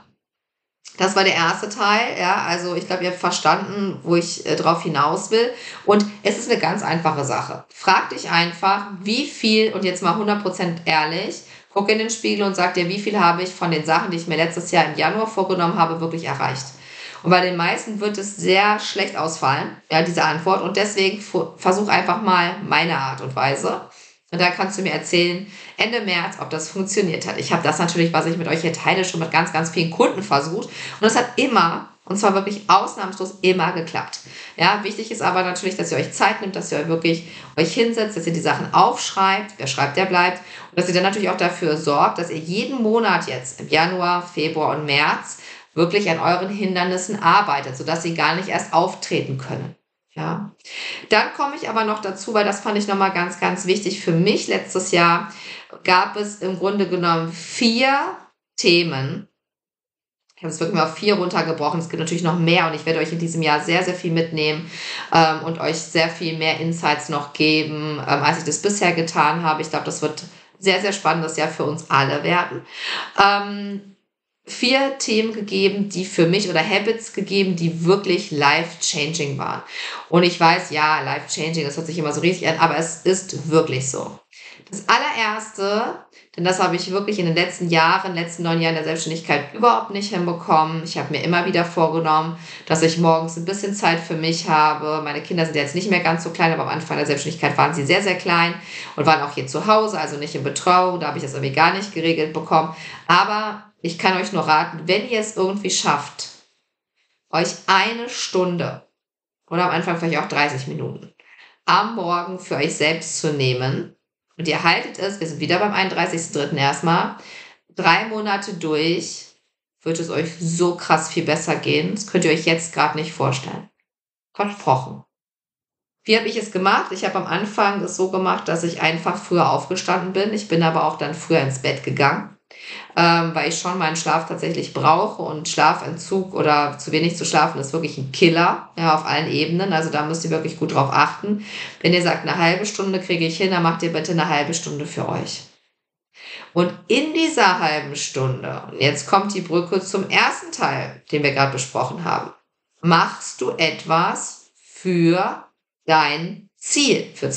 Das war der erste Teil, ja, also ich glaube, ihr habt verstanden, wo ich drauf hinaus will. Und es ist eine ganz einfache Sache. Frag dich einfach, wie viel, und jetzt mal 100% ehrlich, guck in den Spiegel und sag dir, wie viel habe ich von den Sachen, die ich mir letztes Jahr im Januar vorgenommen habe, wirklich erreicht. Und bei den meisten wird es sehr schlecht ausfallen, ja, diese Antwort. Und deswegen versuch einfach mal meine Art und Weise. Und dann kannst du mir erzählen, Ende März, ob das funktioniert hat. Ich habe das natürlich, was ich mit euch hier teile, schon mit ganz, ganz vielen Kunden versucht. Und das hat immer, und zwar wirklich ausnahmslos immer geklappt. Ja, wichtig ist aber natürlich, dass ihr euch Zeit nimmt, dass ihr wirklich euch hinsetzt, dass ihr die Sachen aufschreibt. Wer schreibt, der bleibt. Und dass ihr dann natürlich auch dafür sorgt, dass ihr jeden Monat jetzt im Januar, Februar und März wirklich an euren Hindernissen arbeitet, sodass sie gar nicht erst auftreten können. Ja, dann komme ich aber noch dazu, weil das fand ich nochmal ganz, ganz wichtig für mich. Letztes Jahr gab es im Grunde genommen 4 Themen. Ich habe es wirklich mal auf 4 runtergebrochen. Es gibt natürlich noch mehr und ich werde euch in diesem Jahr sehr, sehr viel mitnehmen und euch sehr viel mehr Insights noch geben, als ich das bisher getan habe. Ich glaube, das wird sehr, sehr spannendes Jahr für uns alle werden. 4 Themen gegeben, die für mich oder Habits gegeben, die wirklich life-changing waren. Und ich weiß, ja, life-changing, das hört sich immer so richtig an, aber es ist wirklich so. Das allererste, denn das habe ich wirklich in den letzten 9 Jahren der Selbstständigkeit überhaupt nicht hinbekommen. Ich habe mir immer wieder vorgenommen, dass ich morgens ein bisschen Zeit für mich habe. Meine Kinder sind jetzt nicht mehr ganz so klein, aber am Anfang der Selbstständigkeit waren sie sehr, sehr klein und waren auch hier zu Hause, also nicht in Betreuung. Da habe ich das irgendwie gar nicht geregelt bekommen. Aber ich kann euch nur raten, wenn ihr es irgendwie schafft, euch 1 Stunde oder am Anfang vielleicht auch 30 Minuten am Morgen für euch selbst zu nehmen, und ihr haltet es, wir sind wieder beim 31.03. erstmal, 3 Monate durch, wird es euch so krass viel besser gehen. Das könnt ihr euch jetzt gerade nicht vorstellen. Versprochen. Wie habe ich es gemacht? Ich habe am Anfang es so gemacht, dass ich einfach früher aufgestanden bin. Ich bin aber auch dann früher ins Bett gegangen, weil ich schon meinen Schlaf tatsächlich brauche und Schlafentzug oder zu wenig zu schlafen ist wirklich ein Killer, ja, auf allen Ebenen. Also da müsst ihr wirklich gut drauf achten. Wenn ihr sagt, eine halbe Stunde kriege ich hin, dann macht ihr bitte eine halbe Stunde für euch. Und in dieser halben Stunde, und jetzt kommt die Brücke zum ersten Teil, den wir gerade besprochen haben, machst du etwas für dein Ziel für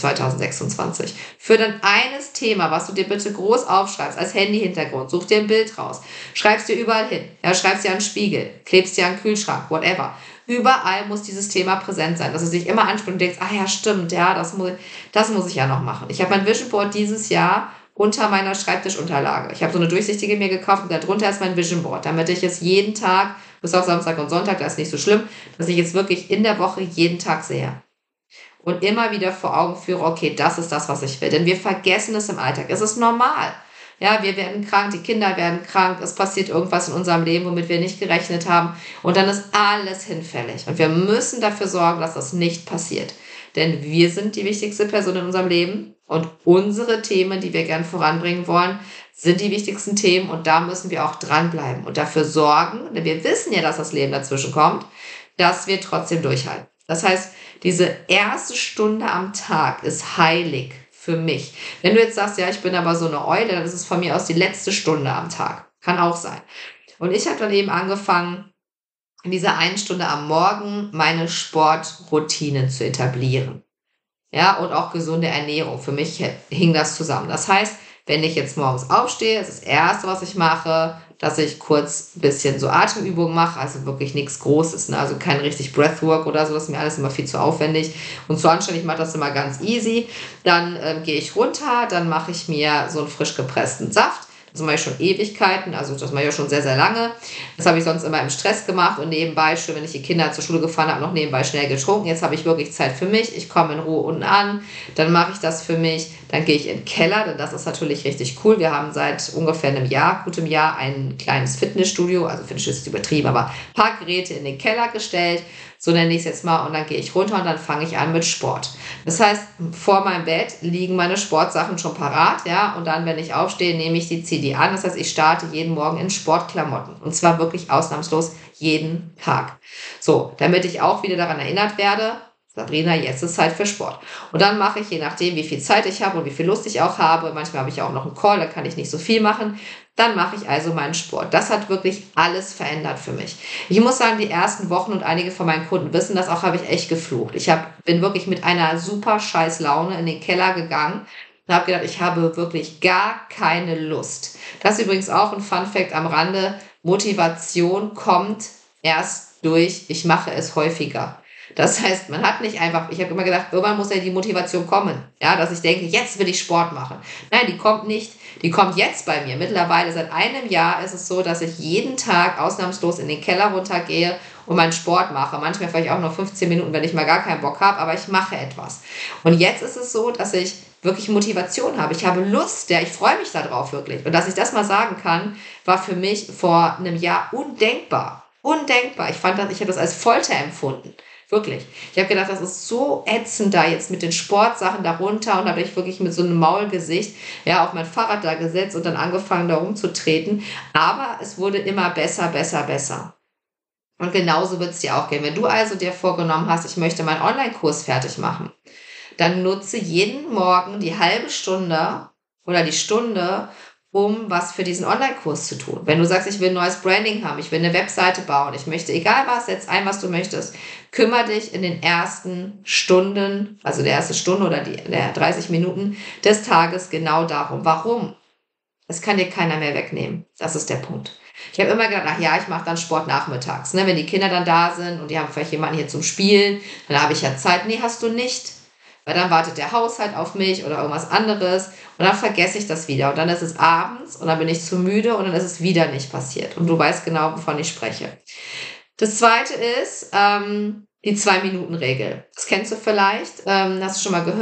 2026. Für dein eines Thema, was du dir bitte groß aufschreibst, als Handy-Hintergrund, such dir ein Bild raus, schreibst dir überall hin, ja, schreibst dir an den Spiegel, klebst dir an den Kühlschrank, whatever. Überall muss dieses Thema präsent sein, dass du dich immer ansprichst und denkst, ah ja, stimmt, ja, das muss ich ja noch machen. Ich habe mein Vision Board dieses Jahr unter meiner Schreibtischunterlage. Ich habe so eine durchsichtige mir gekauft und darunter ist mein Vision Board, damit ich es jeden Tag, bis auf Samstag und Sonntag, das ist nicht so schlimm, dass ich es wirklich in der Woche jeden Tag sehe. Und immer wieder vor Augen führe, okay, das ist das, was ich will. Denn wir vergessen es im Alltag. Es ist normal. Ja, wir werden krank, die Kinder werden krank, es passiert irgendwas in unserem Leben, womit wir nicht gerechnet haben. Und dann ist alles hinfällig. Und wir müssen dafür sorgen, dass das nicht passiert. Denn wir sind die wichtigste Person in unserem Leben. Und unsere Themen, die wir gern voranbringen wollen, sind die wichtigsten Themen. Und da müssen wir auch dranbleiben und dafür sorgen, denn wir wissen ja, dass das Leben dazwischen kommt, dass wir trotzdem durchhalten. Das heißt, diese erste Stunde am Tag ist heilig für mich. Wenn du jetzt sagst, ja, ich bin aber so eine Eule, dann ist es von mir aus die letzte Stunde am Tag. Kann auch sein. Und ich habe dann eben angefangen, in dieser einen Stunde am Morgen meine Sportroutinen zu etablieren. Ja, und auch gesunde Ernährung. Für mich hing das zusammen. Das heißt, wenn ich jetzt morgens aufstehe, ist das Erste, was ich mache, dass ich kurz ein bisschen so Atemübungen mache, also wirklich nichts Großes, ne? Also kein richtig Breathwork oder so, das ist mir alles immer viel zu aufwendig und zu anstrengend. Ich mache das immer ganz easy. Dann gehe ich runter, dann mache ich mir so einen frisch gepressten Saft. Das mache ich schon Ewigkeiten, also das mache ich auch schon sehr, sehr lange. Das habe ich sonst immer im Stress gemacht und nebenbei, schon wenn ich die Kinder zur Schule gefahren habe, noch nebenbei schnell getrunken. Jetzt habe ich wirklich Zeit für mich. Ich komme in Ruhe unten an, dann mache ich das für mich. Dann gehe ich in den Keller, denn das ist natürlich richtig cool. Wir haben seit ungefähr gutem Jahr, ein kleines Fitnessstudio, also Fitnessstudio ist übertrieben, aber ein paar Geräte in den Keller gestellt. So nenne ich es jetzt mal und dann gehe ich runter und dann fange ich an mit Sport. Das heißt, vor meinem Bett liegen meine Sportsachen schon parat, ja, und dann, wenn ich aufstehe, ziehe die an. Das heißt, ich starte jeden Morgen in Sportklamotten und zwar wirklich ausnahmslos jeden Tag. So, damit ich auch wieder daran erinnert werde, Sabrina, jetzt ist Zeit für Sport. Und dann mache ich, je nachdem, wie viel Zeit ich habe und wie viel Lust ich auch habe, manchmal habe ich auch noch einen Call, da kann ich nicht so viel machen, dann mache ich also meinen Sport. Das hat wirklich alles verändert für mich. Ich muss sagen, die ersten Wochen und einige von meinen Kunden wissen das auch, habe ich echt geflucht. Bin wirklich mit einer super scheiß Laune in den Keller gegangen und habe gedacht, ich habe wirklich gar keine Lust. Das ist übrigens auch ein Funfact am Rande. Motivation kommt erst durch, ich mache es häufiger. Das heißt, man hat nicht einfach, ich habe immer gedacht, irgendwann muss ja die Motivation kommen, ja, dass ich denke, jetzt will ich Sport machen. Nein, die kommt nicht, die kommt jetzt bei mir. Mittlerweile seit einem Jahr ist es so, dass ich jeden Tag ausnahmslos in den Keller runtergehe und meinen Sport mache. Manchmal vielleicht auch nur 15 Minuten, wenn ich mal gar keinen Bock habe, aber ich mache etwas. Und jetzt ist es so, dass ich wirklich Motivation habe. Ich habe Lust, ja, ich freue mich darauf wirklich. Und dass ich das mal sagen kann, war für mich vor einem Jahr undenkbar. Undenkbar. Ich habe das als Folter empfunden. Wirklich. Ich habe gedacht, das ist so ätzend da jetzt mit den Sportsachen darunter und habe ich wirklich mit so einem Maulgesicht auf mein Fahrrad da gesetzt und dann angefangen da rumzutreten. Aber es wurde immer besser, besser, besser. Und genauso wird es dir auch gehen. Wenn du also dir vorgenommen hast, ich möchte meinen Online-Kurs fertig machen, dann nutze jeden Morgen die halbe Stunde oder die Stunde, um was für diesen Online-Kurs zu tun. Wenn du sagst, ich will ein neues Branding haben, ich will eine Webseite bauen, ich möchte, egal was, setz ein, was du möchtest, kümmere dich in den ersten Stunden, also der erste Stunde oder der 30 Minuten des Tages genau darum. Warum? Das kann dir keiner mehr wegnehmen. Das ist der Punkt. Ich habe immer gedacht, ich mache dann Sport nachmittags. Ne? Wenn die Kinder dann da sind und die haben vielleicht jemanden hier zum Spielen, dann habe ich ja Zeit. Nee, hast du nicht. Weil dann wartet der Haushalt auf mich oder irgendwas anderes und dann vergesse ich das wieder. Und dann ist es abends und dann bin ich zu müde und dann ist es wieder nicht passiert. Und du weißt genau, wovon ich spreche. Das zweite ist die 2-Minuten-Regel. Das kennst du vielleicht, hast du schon mal gehört.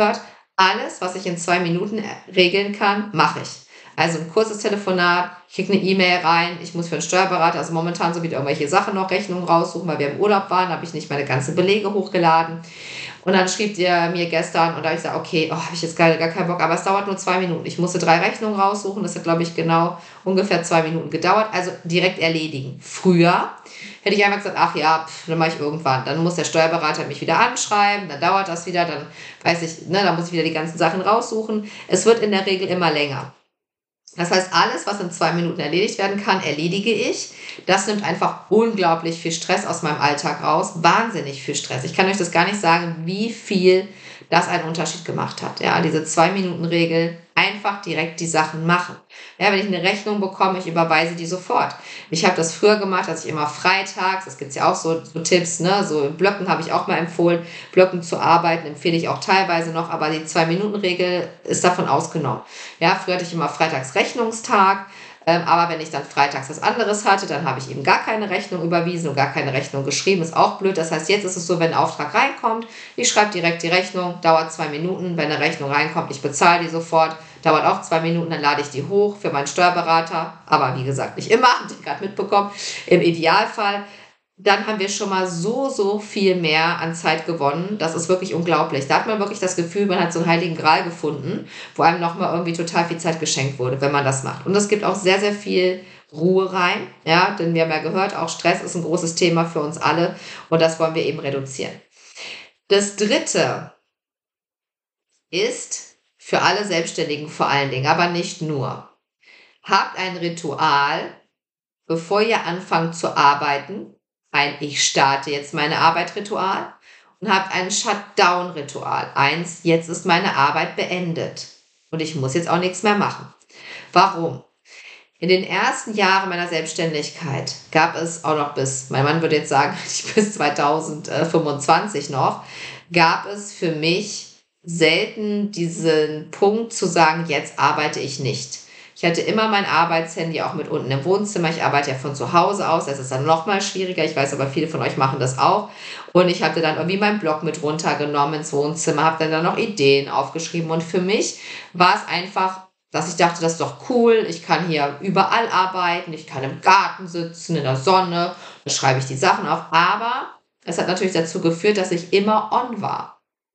Alles, was ich in 2 Minuten regeln kann, mache ich. Also ein kurzes Telefonat, ich kriege eine E-Mail rein, ich muss für einen Steuerberater, also momentan so wieder irgendwelche Sachen noch, Rechnungen raussuchen, weil wir im Urlaub waren, habe ich nicht meine ganzen Belege hochgeladen. Und dann schrieb der mir gestern und da habe ich gesagt, okay, habe ich jetzt gar keinen Bock, aber es dauert nur 2 Minuten. Ich musste 3 Rechnungen raussuchen, das hat, glaube ich, genau ungefähr 2 Minuten gedauert, also direkt erledigen. Früher hätte ich einfach gesagt, ach ja, dann mache ich irgendwann. Dann muss der Steuerberater mich wieder anschreiben, dann dauert das wieder, dann weiß ich, ne, dann muss ich wieder die ganzen Sachen raussuchen. Es wird in der Regel immer länger. Das heißt, alles, was in 2 Minuten erledigt werden kann, erledige ich. Das nimmt einfach unglaublich viel Stress aus meinem Alltag raus. Wahnsinnig viel Stress. Ich kann euch das gar nicht sagen, wie viel das einen Unterschied gemacht hat. Ja, diese 2-Minuten-Regel, einfach direkt die Sachen machen. Ja, wenn ich eine Rechnung bekomme, ich überweise die sofort. Ich habe das früher gemacht, dass ich immer freitags, das gibt es ja auch so Tipps, ne, so in Blöcken habe ich auch mal empfohlen, Blöcken zu arbeiten, empfehle ich auch teilweise noch, aber die 2-Minuten-Regel ist davon ausgenommen. Ja, früher hatte ich immer freitags Rechnungstag, aber wenn ich dann freitags was anderes hatte, dann habe ich eben gar keine Rechnung überwiesen und gar keine Rechnung geschrieben. Ist auch blöd. Das heißt, jetzt ist es so, wenn ein Auftrag reinkommt, ich schreibe direkt die Rechnung, dauert 2 Minuten. Wenn eine Rechnung reinkommt, ich bezahle die sofort, dauert auch 2 Minuten, dann lade ich die hoch für meinen Steuerberater. Aber wie gesagt, nicht immer, habt ihr gerade mitbekommen. Im Idealfall, dann haben wir schon mal so viel mehr an Zeit gewonnen. Das ist wirklich unglaublich. Da hat man wirklich das Gefühl, man hat so einen heiligen Gral gefunden, wo einem nochmal irgendwie total viel Zeit geschenkt wurde, wenn man das macht. Und es gibt auch sehr viel Ruhe rein, ja, denn wir haben ja gehört, auch Stress ist ein großes Thema für uns alle und das wollen wir eben reduzieren. Das Dritte ist für alle Selbstständigen vor allen Dingen, aber nicht nur. Habt ein Ritual, bevor ihr anfangt zu arbeiten, ein Ich starte jetzt meine Arbeit-Ritual und habt ein Shutdown-Ritual. Jetzt ist meine Arbeit beendet und ich muss jetzt auch nichts mehr machen. Warum? In den ersten Jahren meiner Selbstständigkeit gab es auch noch mein Mann würde jetzt sagen, bis 2025 noch, gab es für mich selten diesen Punkt zu sagen, jetzt arbeite ich nicht. Ich hatte immer mein Arbeitshandy auch mit unten im Wohnzimmer. Ich arbeite ja von zu Hause aus. Das ist dann noch mal schwieriger. Ich weiß aber, viele von euch machen das auch. Und ich hatte dann irgendwie meinen Blog mit runtergenommen ins Wohnzimmer, habe dann noch Ideen aufgeschrieben. Und für mich war es einfach, dass ich dachte, das ist doch cool. Ich kann hier überall arbeiten. Ich kann im Garten sitzen, in der Sonne. Da schreibe ich die Sachen auf. Aber es hat natürlich dazu geführt, dass ich immer on war.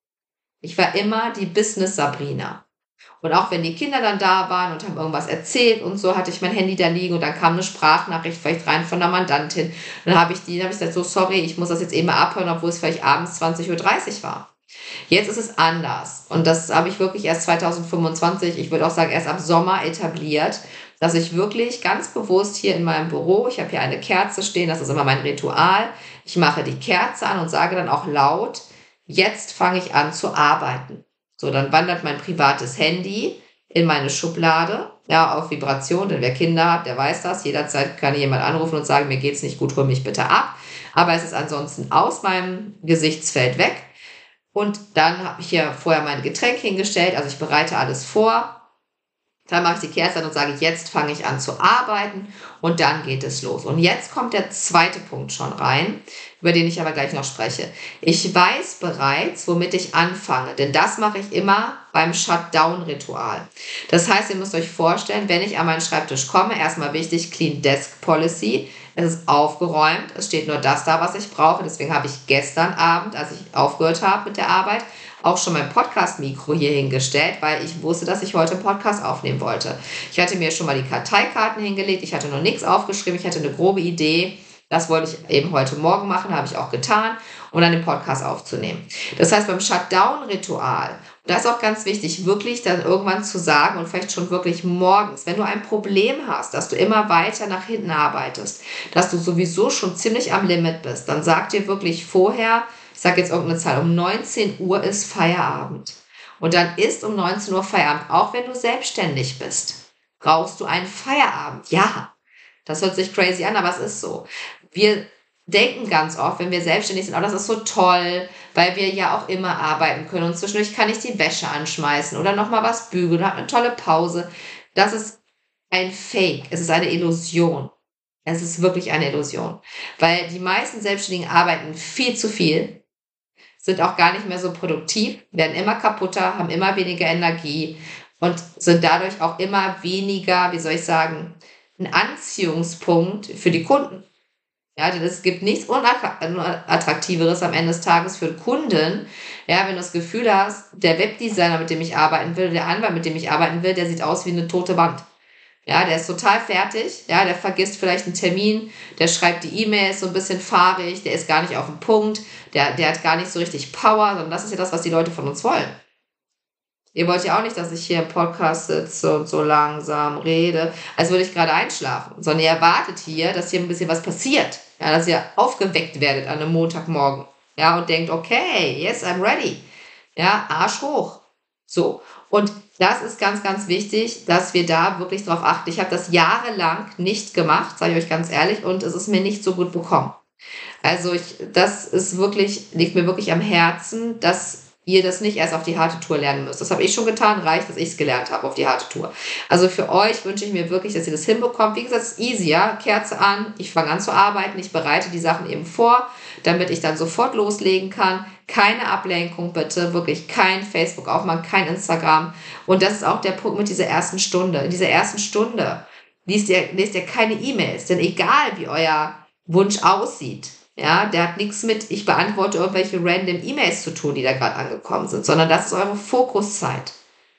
Ich war immer die Business Sabrina. Und auch wenn die Kinder dann da waren und haben irgendwas erzählt und so, hatte ich mein Handy da liegen und dann kam eine Sprachnachricht vielleicht rein von der Mandantin. Dann habe ich gesagt, so sorry, ich muss das jetzt eben mal abhören, obwohl es vielleicht abends 20:30 Uhr war. Jetzt ist es anders und das habe ich wirklich erst 2025, ich würde auch sagen erst ab Sommer etabliert, dass ich wirklich ganz bewusst hier in meinem Büro, ich habe hier eine Kerze stehen, das ist immer mein Ritual, ich mache die Kerze an und sage dann auch laut, jetzt fange ich an zu arbeiten. So, dann wandert mein privates Handy in meine Schublade, ja, auf Vibration, denn wer Kinder hat, der weiß das. Jederzeit kann jemand anrufen und sagen, mir geht's nicht gut, hol mich bitte ab. Aber es ist ansonsten aus meinem Gesichtsfeld weg. Und dann habe ich hier vorher mein Getränk hingestellt, also ich bereite alles vor. Dann mache ich die Kerze an und sage, jetzt fange ich an zu arbeiten und dann geht es los. Und jetzt kommt der zweite Punkt schon rein, über den ich aber gleich noch spreche. Ich weiß bereits, womit ich anfange, denn das mache ich immer beim Shutdown-Ritual. Das heißt, ihr müsst euch vorstellen, wenn ich an meinen Schreibtisch komme, erstmal wichtig, Clean Desk Policy. Es ist aufgeräumt, es steht nur das da, was ich brauche. Deswegen habe ich gestern Abend, als ich aufgehört habe mit der Arbeit, auch schon mein Podcast-Mikro hier hingestellt, weil ich wusste, dass ich heute einen Podcast aufnehmen wollte. Ich hatte mir schon mal die Karteikarten hingelegt, ich hatte noch nichts aufgeschrieben, ich hatte eine grobe Idee. Das wollte ich eben heute Morgen machen, habe ich auch getan, um dann den Podcast aufzunehmen. Das heißt, beim Shutdown-Ritual, und da ist auch ganz wichtig, wirklich dann irgendwann zu sagen und vielleicht schon wirklich morgens, wenn du ein Problem hast, dass du immer weiter nach hinten arbeitest, dass du sowieso schon ziemlich am Limit bist, dann sag dir wirklich vorher, ich sage jetzt irgendeine Zahl, um 19 Uhr ist Feierabend. Und dann ist um 19 Uhr Feierabend, auch wenn du selbstständig bist. Brauchst du einen Feierabend? Ja, das hört sich crazy an, aber es ist so. Wir denken ganz oft, wenn wir selbstständig sind, oh, das ist so toll, weil wir ja auch immer arbeiten können. Und zwischendurch kann ich die Wäsche anschmeißen oder nochmal was bügeln oder eine tolle Pause. Das ist ein Fake, es ist eine Illusion. Es ist wirklich eine Illusion, weil die meisten Selbstständigen arbeiten viel zu viel, sind auch gar nicht mehr so produktiv, werden immer kaputter, haben immer weniger Energie und sind dadurch auch immer weniger, wie soll ich sagen, ein Anziehungspunkt für die Kunden. Ja, denn es gibt nichts Unattraktiveres am Ende des Tages für Kunden. Ja, wenn du das Gefühl hast, der Webdesigner, mit dem ich arbeiten will, der Anwalt, mit dem ich arbeiten will, der sieht aus wie eine tote Wand. Ja, der ist total fertig. Ja, der vergisst vielleicht einen Termin, der schreibt die E-Mails so ein bisschen fahrig, der ist gar nicht auf den Punkt, der hat gar nicht so richtig Power, sondern das ist ja das, was die Leute von uns wollen. Ihr wollt ja auch nicht, dass ich hier im Podcast sitze und so langsam rede, als würde ich gerade einschlafen, sondern ihr erwartet hier, dass hier ein bisschen was passiert. Ja, dass ihr aufgeweckt werdet an einem Montagmorgen. Ja, und denkt, okay, yes, I'm ready. Ja, Arsch hoch. So. Und das ist ganz, ganz wichtig, dass wir da wirklich drauf achten. Ich habe das jahrelang nicht gemacht, sage ich euch ganz ehrlich, und es ist mir nicht so gut bekommen. Also das ist wirklich, liegt mir wirklich am Herzen, dass ihr das nicht erst auf die harte Tour lernen müsst. Das habe ich schon getan, reicht, dass ich es gelernt habe auf die harte Tour. Also für euch wünsche ich mir wirklich, dass ihr das hinbekommt. Wie gesagt, es ist easy, ja, Kerze an, ich fange an zu arbeiten, ich bereite die Sachen eben vor, damit ich dann sofort loslegen kann. Keine Ablenkung bitte, wirklich kein Facebook aufmachen, kein Instagram. Und das ist auch der Punkt mit dieser ersten Stunde. In dieser ersten Stunde lest ihr keine E-Mails, denn egal wie euer Wunsch aussieht, ja, der hat nichts mit, ich beantworte irgendwelche random E-Mails zu tun, die da gerade angekommen sind, sondern das ist eure Fokuszeit.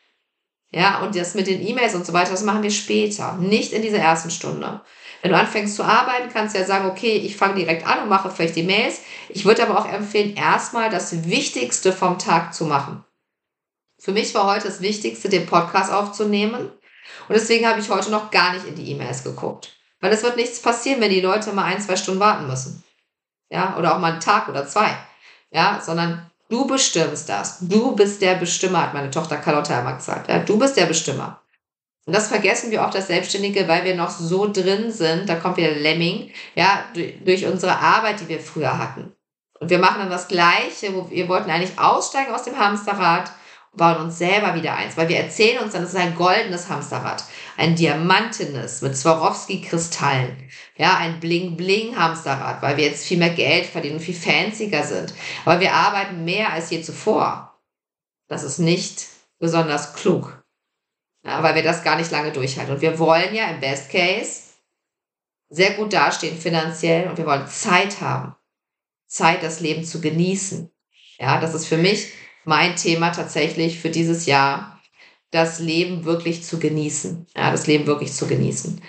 Ja, und das mit den E-Mails und so weiter, das machen wir später, nicht in dieser ersten Stunde. Wenn du anfängst zu arbeiten, kannst du ja sagen, okay, ich fange direkt an und mache vielleicht die Mails. Ich würde aber auch empfehlen, erstmal das Wichtigste vom Tag zu machen. Für mich war heute das Wichtigste, den Podcast aufzunehmen. Und deswegen habe ich heute noch gar nicht in die E-Mails geguckt. Weil es wird nichts passieren, wenn die Leute mal 1-2 Stunden warten müssen. Ja, oder auch mal einen Tag oder 2. Ja, sondern du bestimmst das. Du bist der Bestimmer, hat meine Tochter Carlotta immer gesagt. Ja, du bist der Bestimmer. Und das vergessen wir oft als Selbstständige, weil wir noch so drin sind, da kommt wieder Lemming, ja, durch unsere Arbeit, die wir früher hatten. Und wir machen dann das Gleiche, wir wollten eigentlich aussteigen aus dem Hamsterrad und bauen uns selber wieder eins, weil wir erzählen uns dann, es ist ein goldenes Hamsterrad, ein diamantenes mit Swarovski-Kristallen, ja, ein Bling-Bling-Hamsterrad, weil wir jetzt viel mehr Geld verdienen und viel fancier sind. Aber wir arbeiten mehr als je zuvor. Das ist nicht besonders klug. Ja, weil wir das gar nicht lange durchhalten. Und wir wollen ja im Best Case sehr gut dastehen finanziell und wir wollen Zeit haben. Zeit, das Leben zu genießen. Ja, das ist für mich mein Thema tatsächlich für dieses Jahr, das Leben wirklich zu genießen. Ja, das Leben wirklich zu genießen.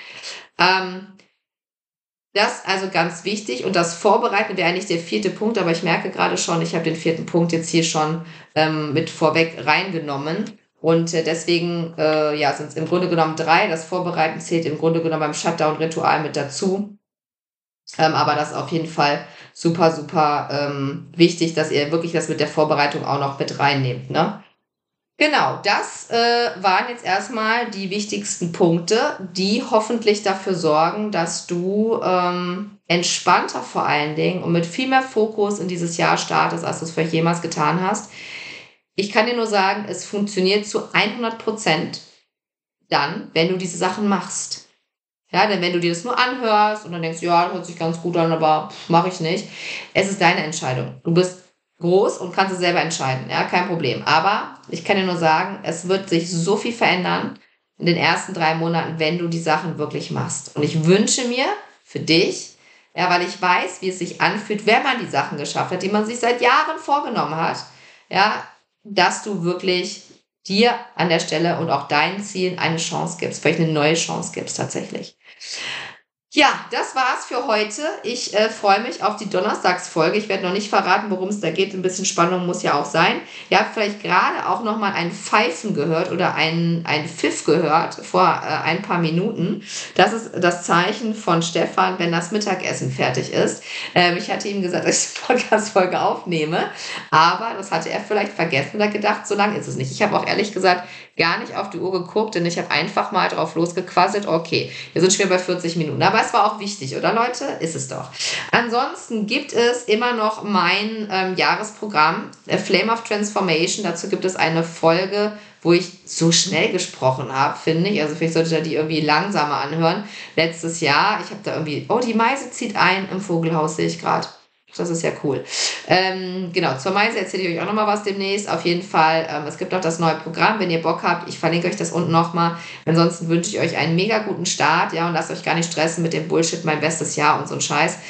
Das also ganz wichtig und das Vorbereiten wäre eigentlich der 4. Punkt, aber ich merke gerade schon, ich habe den 4. Punkt jetzt hier schon mit vorweg reingenommen. Und deswegen sind es im Grunde genommen 3. Das Vorbereiten zählt im Grunde genommen beim Shutdown-Ritual mit dazu. Aber das ist auf jeden Fall super, super wichtig, dass ihr wirklich das mit der Vorbereitung auch noch mit reinnehmt. Ne? Genau, das waren jetzt erstmal die wichtigsten Punkte, die hoffentlich dafür sorgen, dass du entspannter vor allen Dingen und mit viel mehr Fokus in dieses Jahr startest, als du es vielleicht jemals getan hast. Ich kann dir nur sagen, es funktioniert zu 100% dann, wenn du diese Sachen machst. Ja, denn wenn du dir das nur anhörst und dann denkst, ja, das hört sich ganz gut an, aber mache ich nicht. Es ist deine Entscheidung. Du bist groß und kannst es selber entscheiden. Ja, kein Problem. Aber ich kann dir nur sagen, es wird sich so viel verändern in den ersten 3 Monaten, wenn du die Sachen wirklich machst. Und ich wünsche mir für dich, ja, weil ich weiß, wie es sich anfühlt, wenn man die Sachen geschafft hat, die man sich seit Jahren vorgenommen hat, ja, dass du wirklich dir an der Stelle und auch deinen Zielen eine Chance gibst, vielleicht eine neue Chance gibst tatsächlich. Ja, das war's für heute. Ich freue mich auf die Donnerstagsfolge. Ich werde noch nicht verraten, worum es da geht. Ein bisschen Spannung muss ja auch sein. Ihr habt vielleicht gerade auch nochmal ein Pfeifen gehört oder ein Pfiff gehört vor ein paar Minuten. Das ist das Zeichen von Stefan, wenn das Mittagessen fertig ist. Ich hatte ihm gesagt, dass ich die Podcast-Folge aufnehme, aber das hatte er vielleicht vergessen oder gedacht, so lang ist es nicht. Ich habe auch ehrlich gesagt gar nicht auf die Uhr geguckt, denn ich habe einfach mal drauf losgequasselt. Okay, wir sind schon bei 40 Minuten. Aber es war auch wichtig, oder Leute? Ist es doch. Ansonsten gibt es immer noch mein Jahresprogramm Flame of Transformation. Dazu gibt es eine Folge, wo ich so schnell gesprochen habe, finde ich. Also vielleicht sollte ich die irgendwie langsamer anhören. Letztes Jahr, ich habe da irgendwie, oh, die Meise zieht ein im Vogelhaus, sehe ich gerade. Das ist ja cool. Genau, zur Meise erzähle ich euch auch nochmal was demnächst. Auf jeden Fall, es gibt auch das neue Programm, wenn ihr Bock habt. Ich verlinke euch das unten nochmal. Ansonsten wünsche ich euch einen mega guten Start, ja, und lasst euch gar nicht stressen mit dem Bullshit, mein bestes Jahr und so ein Scheiß.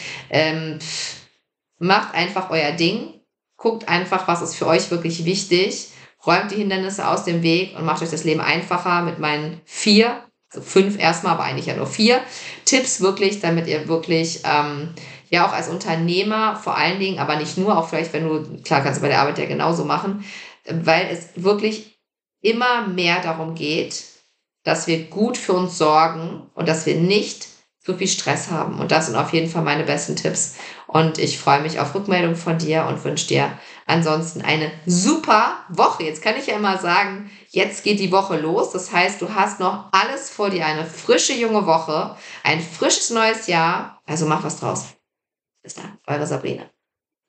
Macht einfach euer Ding. Guckt einfach, was ist für euch wirklich wichtig. Räumt die Hindernisse aus dem Weg und macht euch das Leben einfacher mit meinen 4, also 5 erstmal, aber eigentlich ja nur 4 Tipps wirklich, damit ihr wirklich ja auch als Unternehmer vor allen Dingen, aber nicht nur, auch vielleicht, wenn du, klar kannst du bei der Arbeit ja genauso machen, weil es wirklich immer mehr darum geht, dass wir gut für uns sorgen und dass wir nicht so viel Stress haben. Und das sind auf jeden Fall meine besten Tipps. Und ich freue mich auf Rückmeldung von dir und wünsche dir ansonsten eine super Woche. Jetzt kann ich ja immer sagen, jetzt geht die Woche los. Das heißt, du hast noch alles vor dir, eine frische junge Woche, ein frisches neues Jahr. Also mach was draus. Bis dann, eure Sabrina.